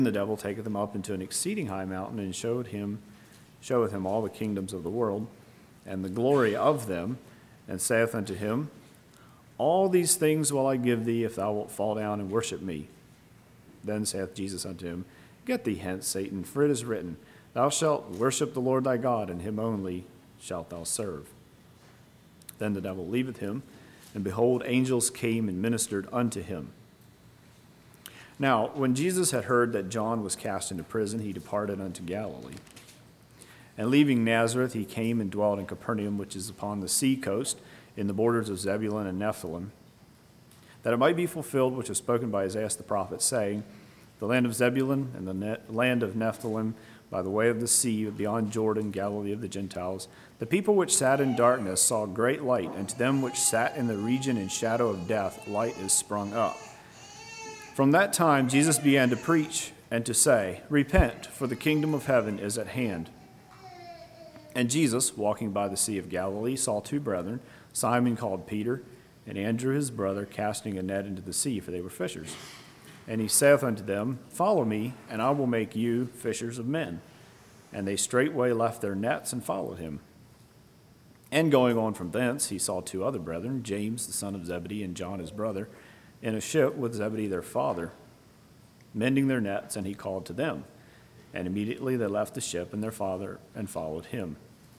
The devil taketh him up into an exceeding high mountain, and showeth him all the kingdoms of the world, and the glory of them, and saith unto him, All these things will I give thee, if thou wilt fall down and worship me. Then saith Jesus unto him, Get thee hence, Satan, for it is written, Thou shalt worship the Lord thy God, and him only shalt thou serve. Then the devil leaveth him, and behold, angels came and ministered unto him. Now, when Jesus had heard that John was cast into prison, he departed unto Galilee. And leaving Nazareth, he came and dwelt in Capernaum, which is upon the sea coast, in the borders of Zebulun and Nephthalim, that it might be fulfilled which was spoken by Isaiah the prophet, saying, The land of Zebulun and the land of Nephthalim, by the way of the sea, beyond Jordan, Galilee of the Gentiles, the people which sat in darkness saw great light, and to them which sat in the region and shadow of death, light is sprung up. From that time Jesus began to preach and to say, Repent, for the kingdom of heaven is at hand. And Jesus, walking by the sea of Galilee, saw two brethren, Simon called Peter, and Andrew his brother, casting a net into the sea, for they were fishers. And he saith unto them, Follow me, and I will make you fishers of men. And they straightway left their nets and followed him. And going on from thence, he saw two other brethren, James the son of Zebedee, and John his brother, in a ship with Zebedee their father, mending their nets, and he called to them. And immediately they left the ship and their father and followed him.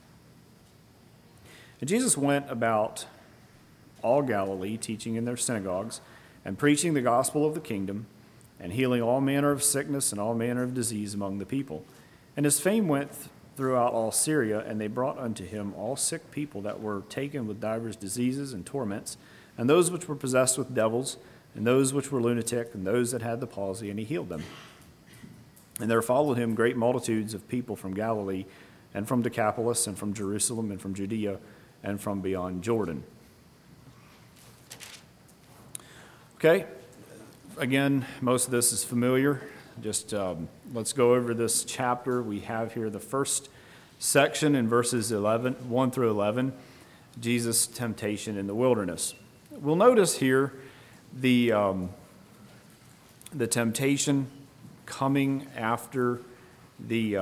And Jesus went about all Galilee, teaching in their synagogues, and preaching the gospel of the kingdom, and healing all manner of sickness and all manner of disease among the people. And his fame went throughout all Syria, and they brought unto him all sick people that were taken with divers diseases and torments, and those which were possessed with devils, and those which were lunatic, and those that had the palsy, and he healed them. And there followed him great multitudes of people from Galilee, and from Decapolis, and from Jerusalem, and from Judea, and from beyond Jordan. Okay, again, most of this is familiar. Just let's go over this chapter. We have here the first section in verses 1 through 11, Jesus' temptation in the wilderness. We'll notice here the temptation coming after the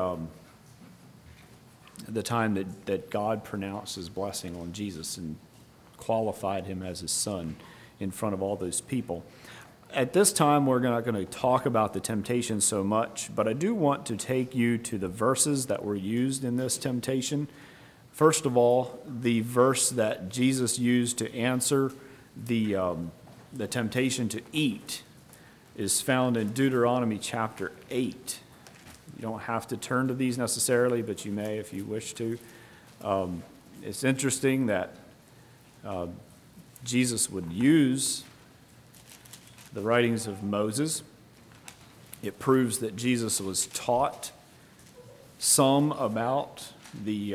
time that God pronounced his blessing on Jesus and qualified him as his son in front of all those people. At this time, we're not going to talk about the temptation so much, but I do want to take you to the verses that were used in this temptation. First of all, the verse that Jesus used to answer the temptation to eat is found in Deuteronomy chapter 8. You don't have to turn to these necessarily, but you may if you wish to. It's interesting that Jesus would use the writings of Moses. It proves that Jesus was taught some about the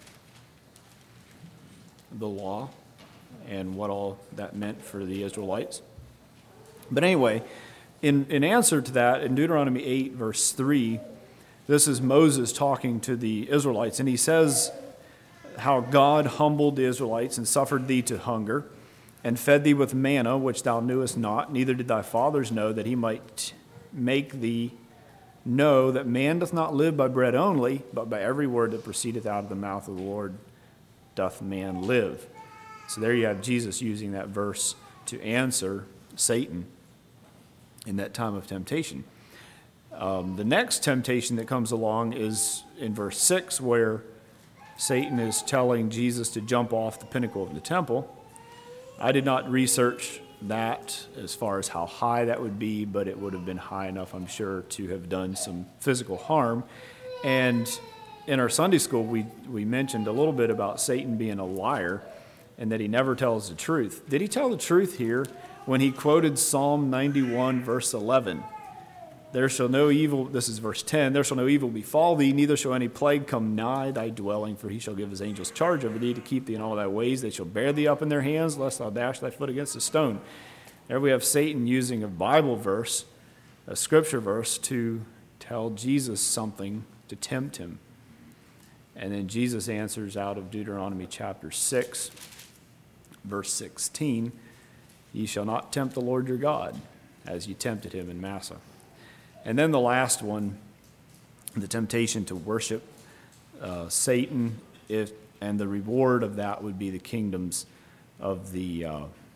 law and what all that meant for the Israelites. But anyway, in answer to that, in Deuteronomy 8, verse 3, this is Moses talking to the Israelites, and he says how God humbled the Israelites and suffered thee to hunger, and fed thee with manna, which thou knewest not, neither did thy fathers know, that he might make thee know that man doth not live by bread only, but by every word that proceedeth out of the mouth of the Lord doth man live. So there you have Jesus using that verse to answer Satan in that time of temptation. The next temptation that comes along is in verse 6, where Satan is telling Jesus to jump off the pinnacle of the temple. I did not research that as far as how high that would be, but it would have been high enough, I'm sure, to have done some physical harm. And in our Sunday school, we mentioned a little bit about Satan being a liar and that he never tells the truth. Did he tell the truth here when he quoted Psalm 91, verse 11? There shall no evil, this is verse 10, there shall no evil befall thee, neither shall any plague come nigh thy dwelling, for he shall give his angels charge over thee to keep thee in all thy ways. They shall bear thee up in their hands, lest thou dash thy foot against a stone. There we have Satan using a Bible verse, a scripture verse, to tell Jesus something to tempt him. And then Jesus answers out of Deuteronomy chapter 6, verse 16, Ye shall not tempt the Lord your God, as ye tempted him in Massah. And then the last one, the temptation to worship Satan, and the reward of that would be the kingdoms of the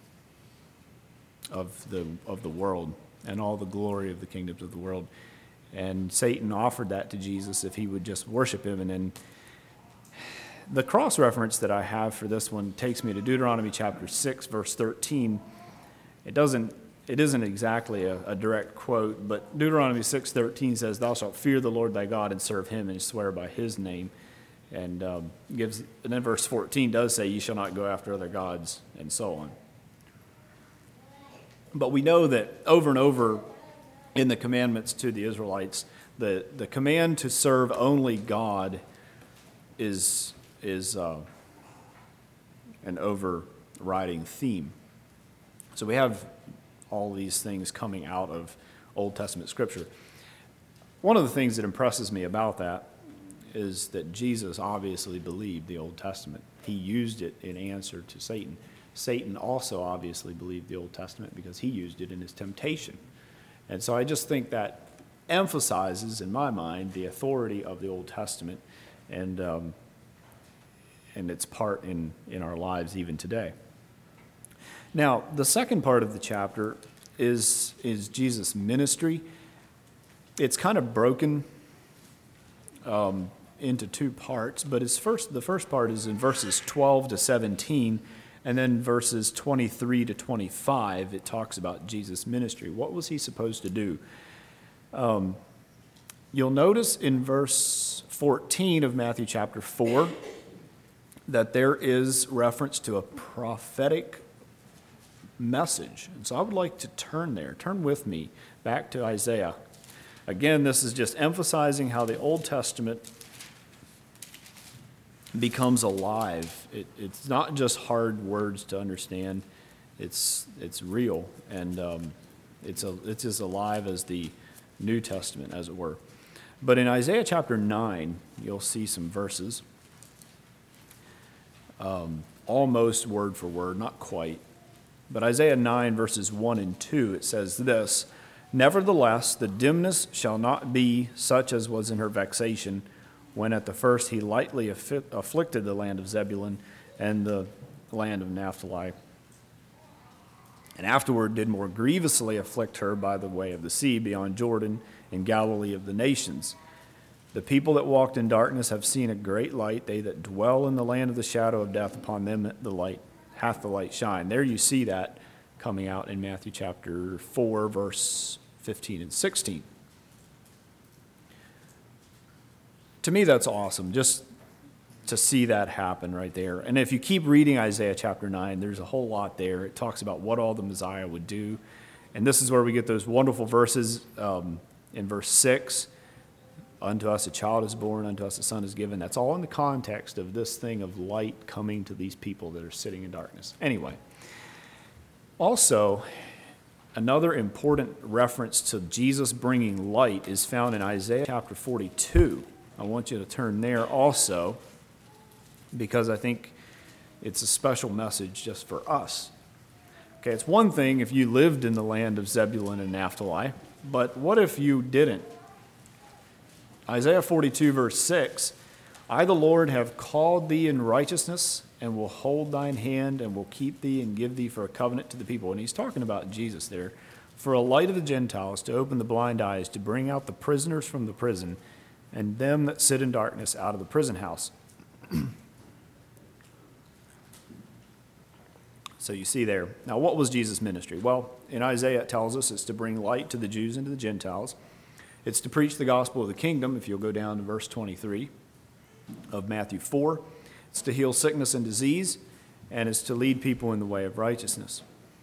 world and all the glory of the kingdoms of the world. And Satan offered that to Jesus if he would just worship him. And then the cross reference that I have for this one takes me to Deuteronomy chapter 6, verse 13. It isn't exactly a direct quote, but Deuteronomy 6:13 says, "Thou shalt fear the Lord thy God and serve him and swear by his name." And then verse 14 does say, "You shall not go after other gods," and so on. But we know that over and over in the commandments to the Israelites, the command to serve only God is an overriding theme. So we have all these things coming out of Old Testament Scripture. One of the things that impresses me about that is that Jesus obviously believed the Old Testament. He used it in answer to Satan. Satan also obviously believed the Old Testament because he used it in his temptation. And so I just think that emphasizes, in my mind, the authority of the Old Testament and its part in our lives even today. Now, the second part of the chapter is Jesus' ministry. It's kind of broken into two parts, but the first part is in verses 12 to 17, and then verses 23 to 25, it talks about Jesus' ministry. What was he supposed to do? You'll notice in verse 14 of Matthew chapter 4 that there is reference to a prophetic message. And so I would like to turn with me back to Isaiah. Again, this is just emphasizing how the Old Testament becomes alive. It's not just hard words to understand. It's real, and it's as alive as the New Testament, as it were. But in Isaiah chapter 9, you'll see some verses, almost word for word, not quite. But Isaiah 9, verses 1 and 2, it says this, "Nevertheless, the dimness shall not be such as was in her vexation, when at the first he lightly afflicted the land of Zebulun and the land of Naphtali, and afterward did more grievously afflict her by the way of the sea beyond Jordan in Galilee of the nations. The people that walked in darkness have seen a great light. They that dwell in the land of the shadow of death, upon them hath the light shine." There you see that coming out in Matthew chapter 4, verse 15 and 16. To me, that's awesome, just to see that happen right there. And if you keep reading Isaiah chapter 9, there's a whole lot there. It talks about what all the Messiah would do. And this is where we get those wonderful verses in verse 6. "Unto us a child is born, unto us a son is given." That's all in the context of this thing of light coming to these people that are sitting in darkness. Anyway, also, another important reference to Jesus bringing light is found in Isaiah chapter 42. I want you to turn there also, because I think it's a special message just for us. Okay, it's one thing if you lived in the land of Zebulun and Naphtali, but what if you didn't? Isaiah 42, verse 6, "I, the Lord, have called thee in righteousness, and will hold thine hand, and will keep thee, and give thee for a covenant to the people." And he's talking about Jesus there. "For a light of the Gentiles, to open the blind eyes, to bring out the prisoners from the prison, and them that sit in darkness out of the prison house." So you see there. Now, what was Jesus' ministry? Well, in Isaiah it tells us it's to bring light to the Jews and to the Gentiles. It's to preach the gospel of the kingdom, if you'll go down to verse 23 of Matthew 4. It's to heal sickness and disease, and it's to lead people in the way of righteousness.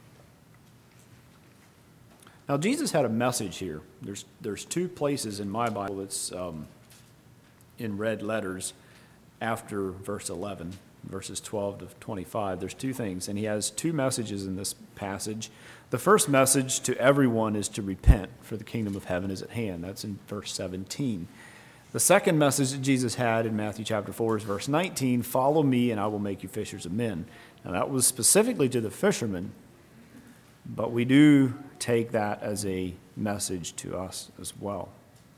Now, Jesus had a message here. There's two places in my Bible that's in red letters after verse 11, verses 12 to 25. There's two things, and he has two messages in this passage. The first message to everyone is to repent, for the kingdom of heaven is at hand. That's in verse 17. The second message that Jesus had in Matthew chapter 4 is verse 19, "Follow me, and I will make you fishers of men." Now, that was specifically to the fishermen, but we do take that as a message to us as well.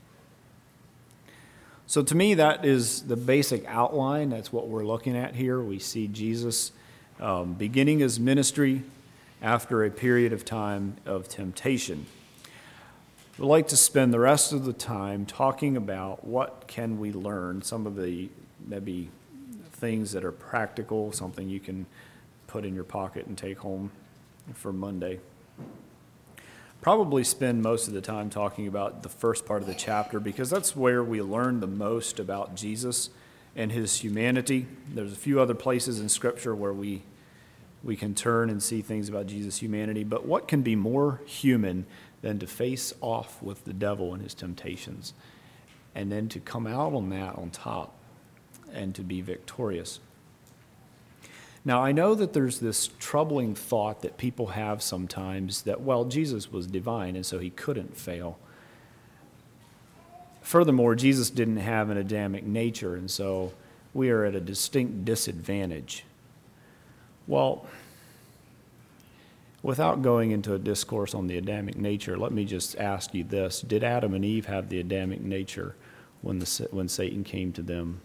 So to me, that is the basic outline. That's what we're looking at here. We see Jesus beginning his ministry after a period of time of temptation. We'd like to spend the rest of the time talking about what can we learn, some of the maybe things that are practical, something you can put in your pocket and take home for Monday. Probably spend most of the time talking about the first part of the chapter because that's where we learn the most about Jesus and his humanity. There's a few other places in Scripture where we can turn and see things about Jesus' humanity, but what can be more human than to face off with the devil and his temptations and then to come out on that on top and to be victorious? Now, I know that there's this troubling thought that people have sometimes that, well, Jesus was divine and so he couldn't fail. Furthermore, Jesus didn't have an Adamic nature, and so we are at a distinct disadvantage. Well, without going into a discourse on the Adamic nature, let me just ask you this. Did Adam and Eve have the Adamic nature when Satan came to them?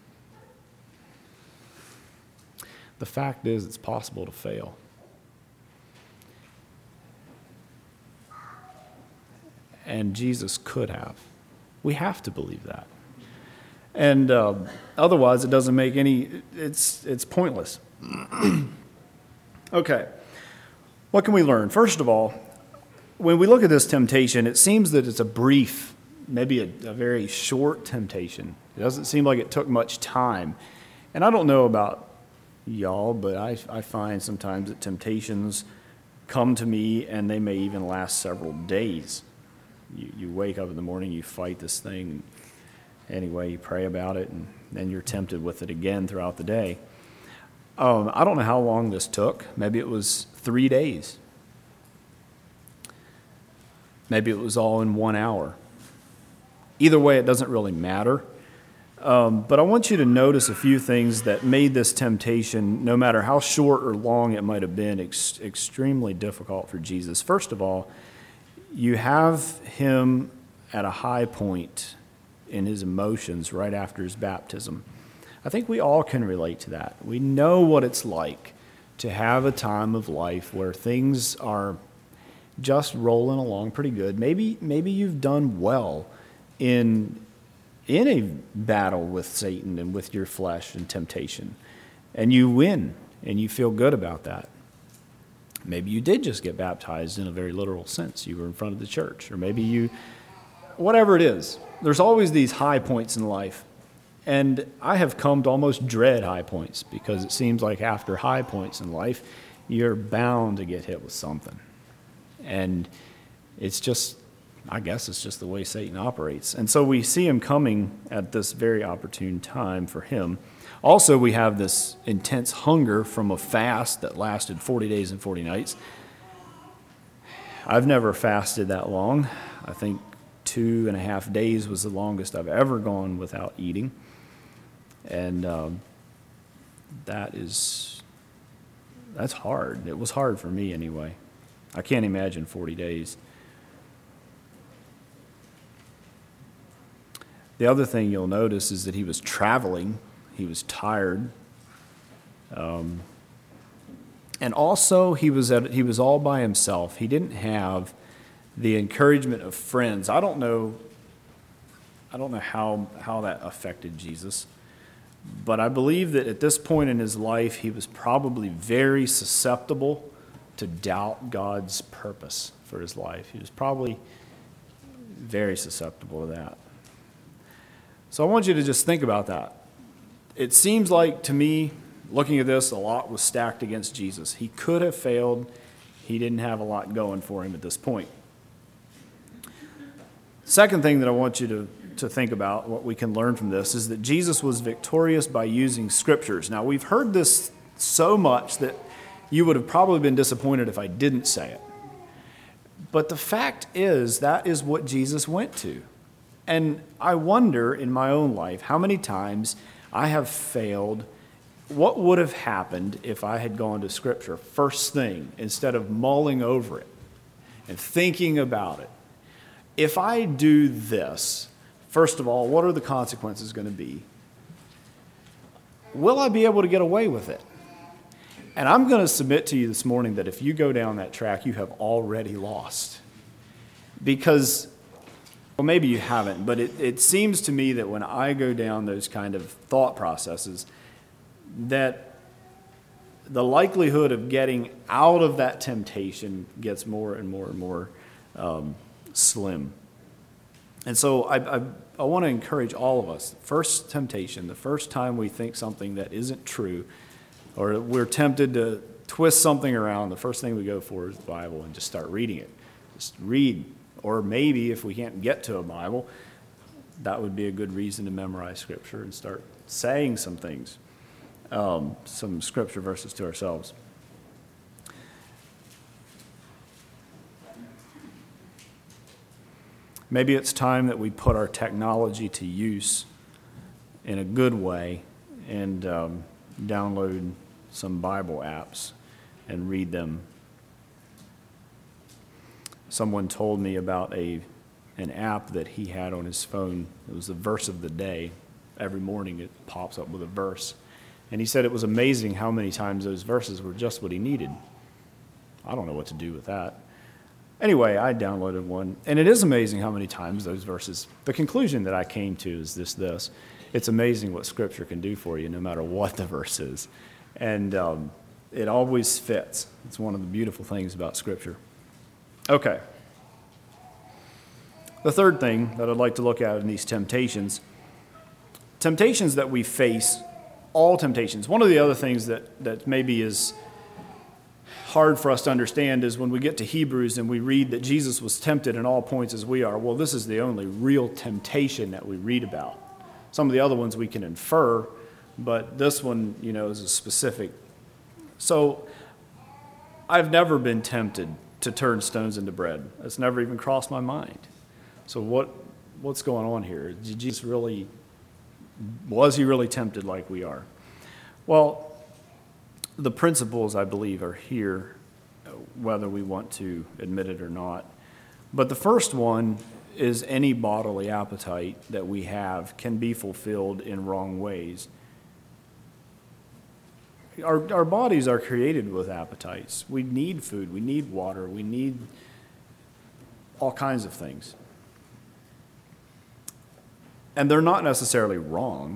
The fact is, it's possible to fail. And Jesus could have. We have to believe that. And otherwise, it doesn't make it's pointless. Okay. What can we learn? First of all, when we look at this temptation, it seems that it's a brief, maybe a very short temptation. It doesn't seem like it took much time. And I don't know about y'all, but I find sometimes that temptations come to me and they may even last several days. You wake up in the morning, you fight this thing. Anyway, you pray about it, and then you're tempted with it again throughout the day. I don't know how long this took. Maybe it was 3 days. Maybe it was all in 1 hour. Either way, it doesn't really matter. But I want you to notice a few things that made this temptation, no matter how short or long it might have been, extremely difficult for Jesus. First of all, you have him at a high point in his emotions right after his baptism. I think we all can relate to that. We know what it's like to have a time of life where things are just rolling along pretty good. Maybe you've done well in a battle with Satan and with your flesh and temptation, and you win, and you feel good about that. Maybe you did just get baptized in a very literal sense. You were in front of the church, or maybe whatever it is. There's always these high points in life, and I have come to almost dread high points because it seems like after high points in life, you're bound to get hit with something. And it's just, I guess it's just the way Satan operates. And so we see him coming at this very opportune time for him. Also, we have this intense hunger from a fast that lasted 40 days and 40 nights. I've never fasted that long. I think 2.5 days was the longest I've ever gone without eating. And that's hard. It was hard for me anyway. I can't imagine 40 days. The other thing you'll notice is that he was traveling. He was tired. And also he was all by himself. He didn't have the encouragement of friends. I don't know how that affected Jesus. But I believe that at this point in his life, he was probably very susceptible to doubt God's purpose for his life. He was probably very susceptible to that. So I want you to just think about that. It seems like, to me, looking at this, a lot was stacked against Jesus. He could have failed. He didn't have a lot going for him at this point. Second thing that I want you to think about, what we can learn from this, is that Jesus was victorious by using scriptures. Now, we've heard this so much that you would have probably been disappointed if I didn't say it. But the fact is, that is what Jesus went to. And I wonder in my own life how many times I have failed. What would have happened if I had gone to Scripture first thing instead of mulling over it and thinking about it if I do this, first of all, what are the consequences going to be? Will I be able to get away with it? And I'm going to submit to you this morning that if you go down that track, you have already lost. Because, well, maybe you haven't, but it seems to me that when I go down those kind of thought processes, that the likelihood of getting out of that temptation gets more and more and more slim. And so I want to encourage all of us, first temptation, the first time we think something that isn't true, or we're tempted to twist something around, the first thing we go for is the Bible and just start reading it. Just read. Or maybe if we can't get to a Bible, that would be a good reason to memorize Scripture and start saying some things, some Scripture verses to ourselves. Maybe it's time that we put our technology to use in a good way and download some Bible apps and read them. Someone told me about an app that he had on his phone. It was the verse of the day. Every morning it pops up with a verse. And he said it was amazing how many times those verses were just what he needed. I don't know what to do with that. Anyway, I downloaded one, and it is amazing how many times those verses, the conclusion that I came to is this. It's amazing what Scripture can do for you no matter what the verse is. And it always fits. It's one of the beautiful things about Scripture. Okay. The third thing that I'd like to look at in these temptations that we face, all temptations. One of the other things that maybe is hard for us to understand is when we get to Hebrews and we read that Jesus was tempted in all points as we are. Well, this is the only real temptation that we read about. Some of the other ones we can infer, but this one, is a specific. So I've never been tempted to turn stones into bread. That's never even crossed my mind. So what's going on here? Was he really tempted like we are? Well, the principles, I believe, are here, whether we want to admit it or not. But the first one is any bodily appetite that we have can be fulfilled in wrong ways. Our bodies are created with appetites. We need food. We need water. We need all kinds of things. And they're not necessarily wrong.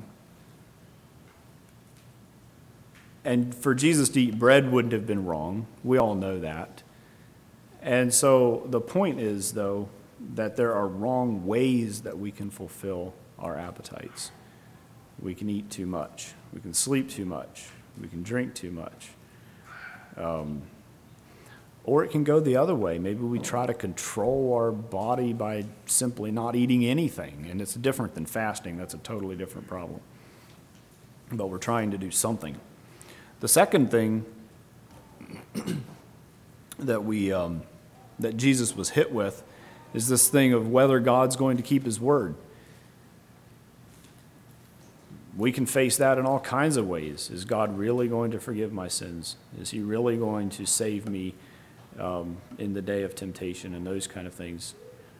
And for Jesus to eat bread wouldn't have been wrong. We all know that. And so the point is, though, that there are wrong ways that we can fulfill our appetites. We can eat too much. We can sleep too much. We can drink too much. Or it can go the other way. Maybe we try to control our body by simply not eating anything. And it's different than fasting. That's a totally different problem. But we're trying to do something. The second thing that that Jesus was hit with is this thing of whether God's going to keep his word. We can face that in all kinds of ways. Is God really going to forgive my sins? Is he really going to save me in the day of temptation and those kind of things?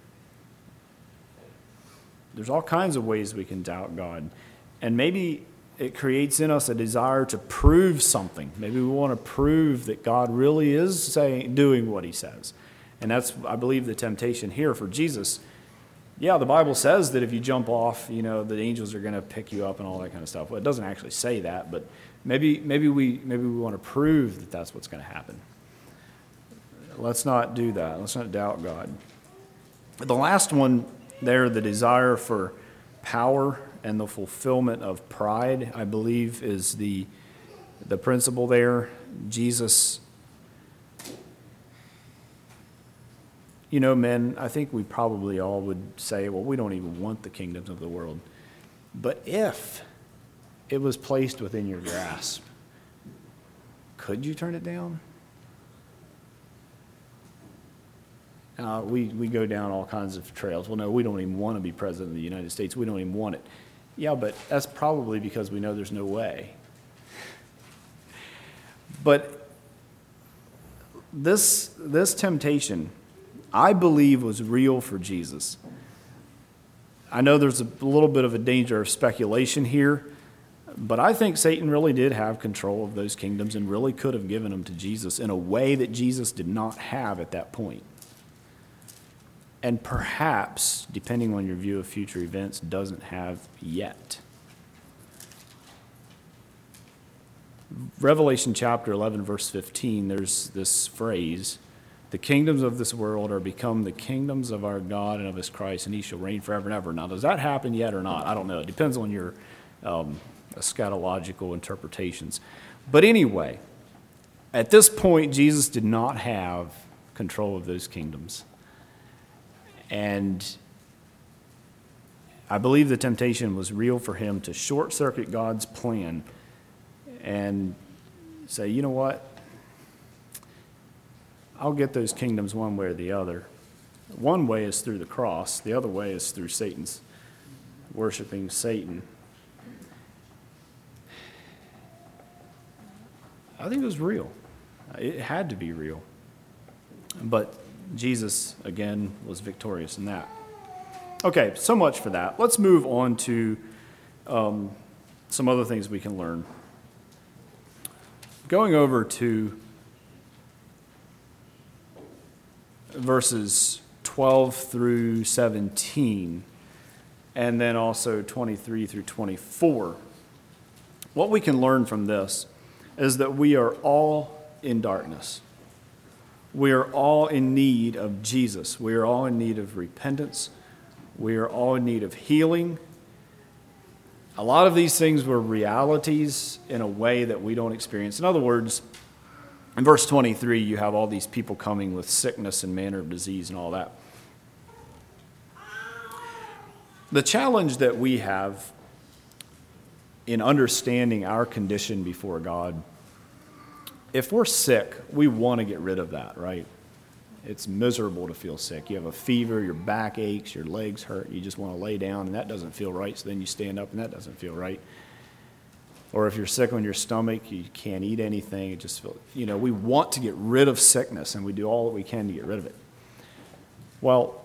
There's all kinds of ways we can doubt God. And maybe it creates in us a desire to prove something. Maybe we want to prove that God really is doing what he says. And that's, I believe, the temptation here for Jesus. Yeah, the Bible says that if you jump off, the angels are going to pick you up and all that kind of stuff. Well, it doesn't actually say that, but maybe we want to prove that that's what's going to happen. Let's not do that. Let's not doubt God. The last one there, the desire for power and the fulfillment of pride, I believe, is the principle there. Jesus, men, I think we probably all would say, well, we don't even want the kingdoms of the world. But if it was placed within your grasp, could you turn it down? We go down all kinds of trails. Well, no, we don't even want to be president of the United States. We don't even want it. Yeah, but that's probably because we know there's no way. But this temptation, I believe was real for Jesus. I know there's a little bit of a danger of speculation here, but I think Satan really did have control of those kingdoms and really could have given them to Jesus in a way that Jesus did not have at that point. And perhaps, depending on your view of future events, doesn't have yet. Revelation chapter 11, verse 15, there's this phrase, "The kingdoms of this world are become the kingdoms of our God and of his Christ, and he shall reign forever and ever." Now, does that happen yet or not? I don't know. It depends on your eschatological interpretations. But anyway, at this point, Jesus did not have control of those kingdoms. And I believe the temptation was real for him to short-circuit God's plan and say, you know what? I'll get those kingdoms one way or the other. One way is through the cross. The other way is through Satan's worshiping Satan. I think it was real. It had to be real. But Jesus, again, was victorious in that. Okay, so much for that. Let's move on to some other things we can learn. Going over to verses 12 through 17, and then also 23 through 24. What we can learn from this is that we are all in darkness. We are all in need of Jesus. We are all in need of repentance. We are all in need of healing. A lot of these things were realities in a way that we don't experience. In other words, in verse 23, you have all these people coming with sickness and manner of disease and all that. The challenge that we have in understanding our condition before God, if we're sick, we want to get rid of that, right? It's miserable to feel sick. You have a fever, your back aches, your legs hurt, you just want to lay down, and that doesn't feel right, so then you stand up, and that doesn't feel right. Or if you're sick on your stomach, you can't eat anything, it just feels, we want to get rid of sickness, and we do all that we can to get rid of it. Well,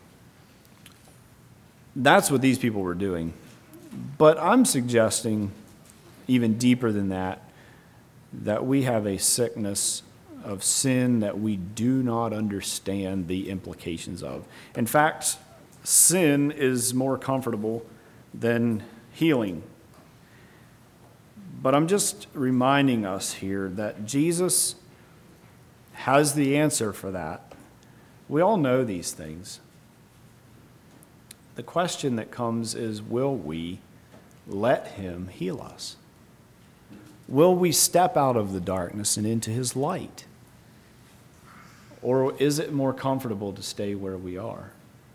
that's what these people were doing. But I'm suggesting, even deeper than that we have a sickness of sin that we do not understand the implications of. In fact, sin is more comfortable than healing. But I'm just reminding us here that Jesus has the answer for that. We all know these things. The question that comes is, will we let him heal us? Will we step out of the darkness and into his light? Or is it more comfortable to stay where we are?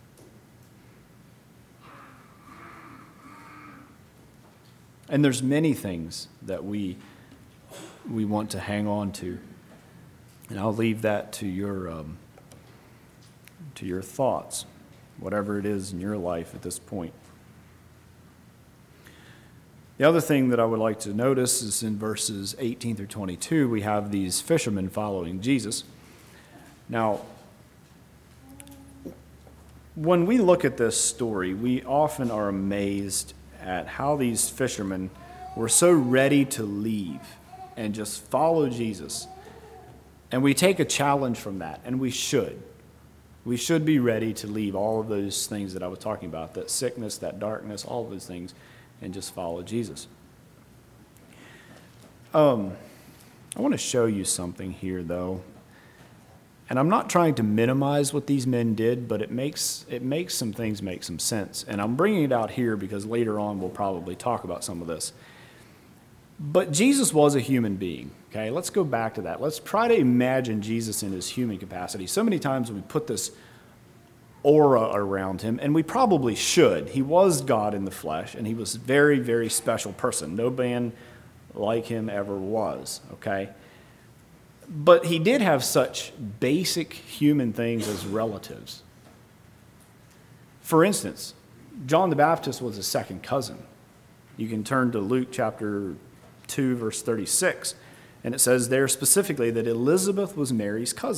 And there's many things that we want to hang on to. And I'll leave that to your thoughts, whatever it is in your life at this point. The other thing that I would like to notice is in verses 18 through 22, we have these fishermen following Jesus. Now, when we look at this story, we often are amazed at how these fishermen were so ready to leave and just follow Jesus. And we take a challenge from that, and we should. We should be ready to leave all of those things that I was talking about, that sickness, that darkness, all of those things, and just follow Jesus. I want to show you something here, though. And I'm not trying to minimize what these men did, but it makes some things make some sense. And I'm bringing it out here because later on we'll probably talk about some of this. But Jesus was a human being, okay? Let's go back to that. Let's try to imagine Jesus in his human capacity. So many times we put this aura around him, and we probably should. He was God in the flesh, and he was a very, very special person. No man like him ever was, okay? But he did have such basic human things as relatives. For instance, John the Baptist was a second cousin. You can turn to Luke chapter 2, verse 36, and it says there specifically that Elizabeth was Mary's cousin.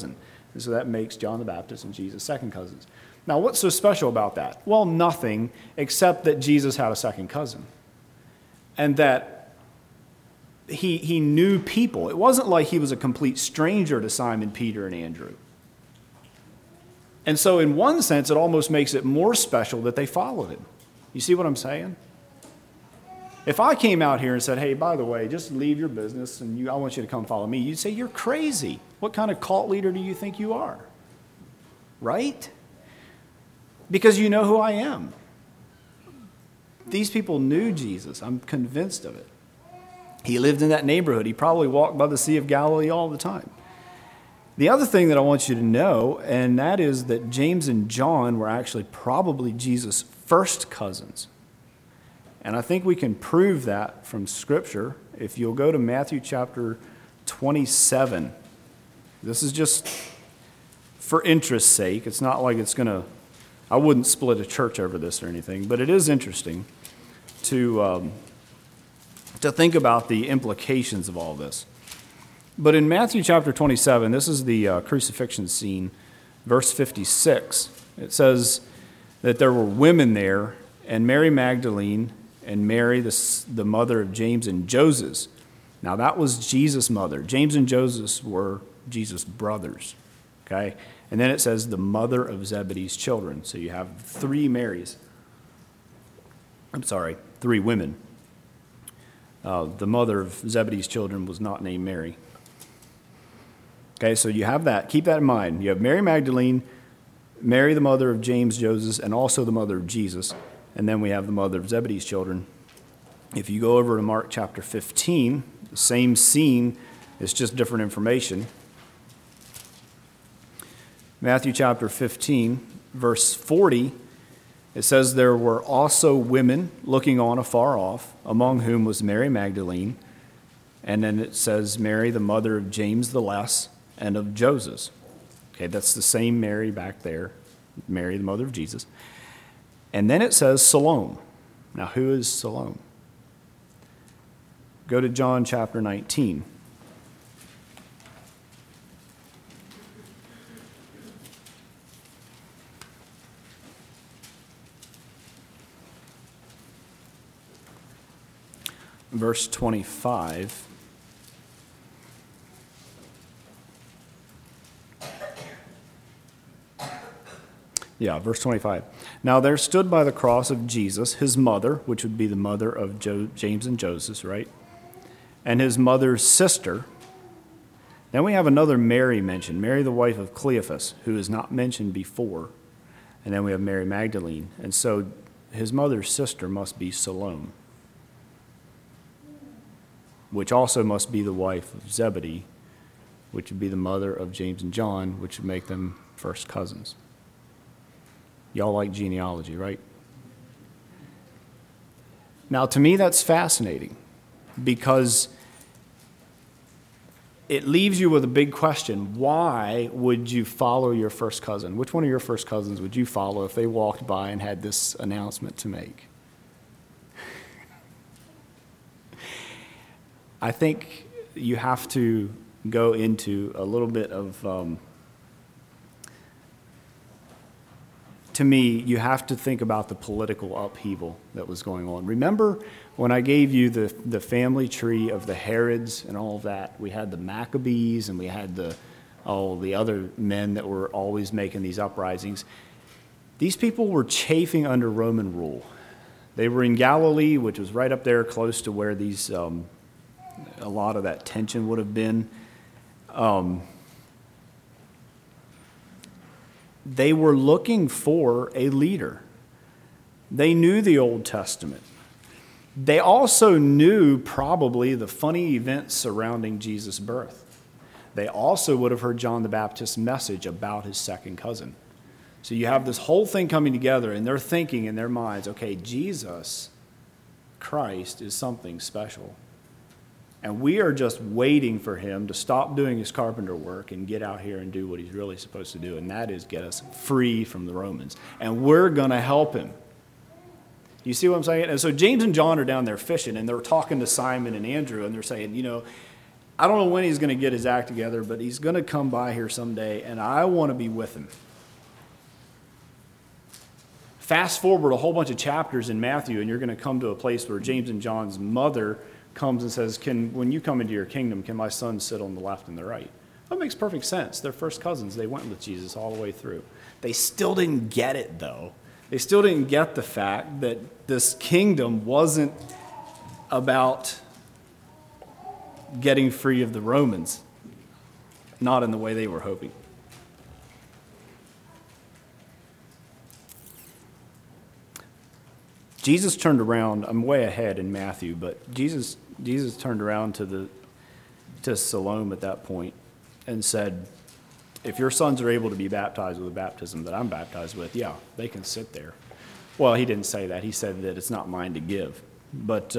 And so that makes John the Baptist and Jesus second cousins. Now, what's so special about that? Well, nothing except that Jesus had a second cousin. And that he knew people. It wasn't like he was a complete stranger to Simon, Peter, and Andrew. And so in one sense, it almost makes it more special that they followed him. You see what I'm saying? If I came out here and said, hey, by the way, just leave your business and I want you to come follow me, you'd say, you're crazy. What kind of cult leader do you think you are? Right? Because you know who I am. These people knew Jesus. I'm convinced of it. He lived in that neighborhood. He probably walked by the Sea of Galilee all the time. The other thing that I want you to know, and that is that James and John were actually probably Jesus' first cousins. And I think we can prove that from Scripture. If you'll go to Matthew chapter 27. This is just for interest's sake. It's not like it's going to, I wouldn't split a church over this or anything, but it is interesting to think about the implications of all this. But in Matthew chapter 27, this is the crucifixion scene, verse 56. It says that there were women there, and Mary Magdalene and Mary, the mother of James and Joseph. Now that was Jesus' mother. James and Joseph were Jesus' brothers. Okay? And then it says the mother of Zebedee's children. So you have three Marys. Three women. The mother of Zebedee's children was not named Mary. Okay, so you have that. Keep that in mind. You have Mary Magdalene, Mary the mother of James, Joseph, and also the mother of Jesus. And then we have the mother of Zebedee's children. If you go over to Mark chapter 15, the same scene, it's just different information. Matthew chapter 15, verse 40, it says, there were also women looking on afar off, among whom was Mary Magdalene. And then it says Mary, the mother of James the Less, and of Joseph. Okay, that's the same Mary back there, Mary, the mother of Jesus. And then it says Salome. Now, who is Salome? Go to John chapter 19. Verse 25. Verse 25. Now there stood by the cross of Jesus his mother, which would be the mother of James and Joseph, right? And his mother's sister. Then we have another Mary mentioned, Mary the wife of Cleophas, who is not mentioned before. And then we have Mary Magdalene. And so his mother's sister must be Salome, which also must be the wife of Zebedee, which would be the mother of James and John, which would make them first cousins. Y'all like genealogy, right? Now, to me, that's fascinating because it leaves you with a big question. Why would you follow your first cousin? Which one of your first cousins would you follow if they walked by and had this announcement to make? I think you have to go into a little bit of, to me, you have to think about the political upheaval that was going on. Remember when I gave you the family tree of the Herods and all of that? We had the Maccabees and we had the other men that were always making these uprisings. These people were chafing under Roman rule. They were in Galilee, which was right up there close to where these a lot of that tension would have been. They were looking for a leader. They knew the Old Testament. They also knew probably the funny events surrounding Jesus' birth. They also would have heard John the Baptist's message about his second cousin. So you have this whole thing coming together, and they're thinking in their minds, okay, Jesus Christ is something special. And we are just waiting for him to stop doing his carpenter work and get out here and do what he's really supposed to do, and that is get us free from the Romans. And we're going to help him. You see what I'm saying? And so James and John are down there fishing, and they're talking to Simon and Andrew, and they're saying, I don't know when he's going to get his act together, but he's going to come by here someday, and I want to be with him. Fast forward a whole bunch of chapters in Matthew, and you're going to come to a place where James and John's mother comes and says, when you come into your kingdom, can my son sit on the left and the right? That makes perfect sense. They're first cousins. They went with Jesus all the way through. They still didn't get it, though. They still didn't get the fact that this kingdom wasn't about getting free of the Romans, not in the way they were hoping. Jesus turned around. I'm way ahead in Matthew, but Jesus turned around to Siloam at that point and said, if your sons are able to be baptized with the baptism that I'm baptized with, yeah, they can sit there. Well, he didn't say that. He said that it's not mine to give. But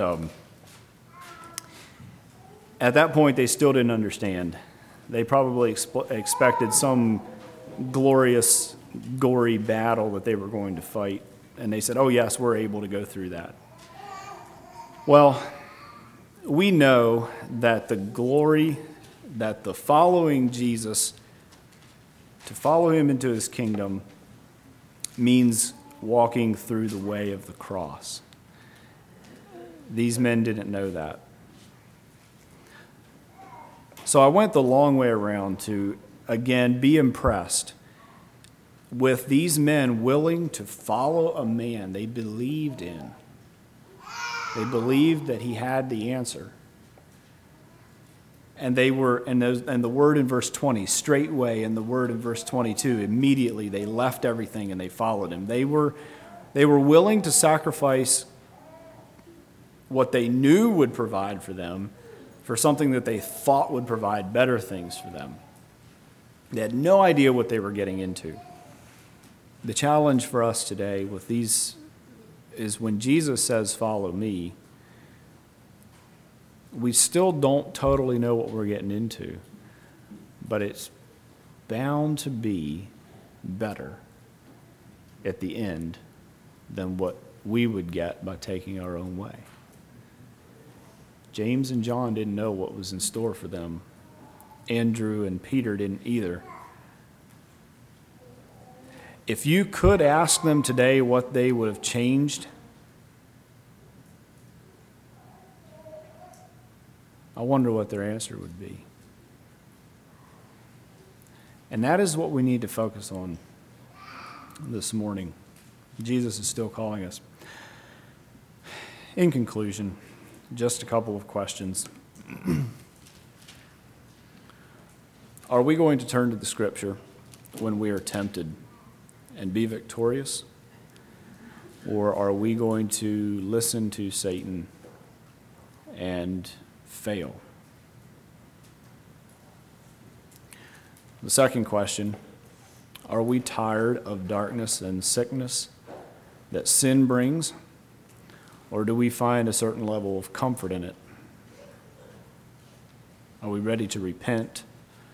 at that point, they still didn't understand. They probably expected some glorious, gory battle that they were going to fight. And they said, oh, yes, we're able to go through that. Well, we know that the glory, that the following Jesus, to follow him into his kingdom, means walking through the way of the cross. These men didn't know that. So I went the long way around to, again, be impressed with these men willing to follow a man they believed in. They believed that he had the answer. And they were, and the word in verse 20, straightway, and the word in verse 22, immediately they left everything and they followed him. They were willing to sacrifice what they knew would provide for them for something that they thought would provide better things for them. They had no idea what they were getting into. The challenge for us today with these is when Jesus says, follow me, we still don't totally know what we're getting into, but it's bound to be better at the end than what we would get by taking our own way. James and John didn't know what was in store for them. Andrew and Peter didn't either. If you could ask them today what they would have changed, I wonder what their answer would be. And that is what we need to focus on this morning. Jesus is still calling us. In conclusion, just a couple of questions. Are we going to turn to the Scripture when we are tempted and be victorious? Or are we going to listen to Satan and fail? The second question, are we tired of darkness and sickness that sin brings? Or do we find a certain level of comfort in it? Are we ready to repent?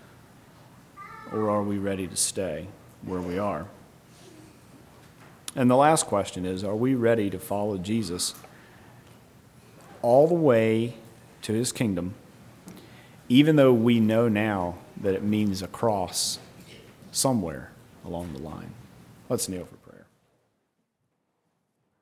Or are we ready to stay where we are? And the last question is, are we ready to follow Jesus all the way to his kingdom, even though we know now that it means a cross somewhere along the line? Let's kneel for prayer.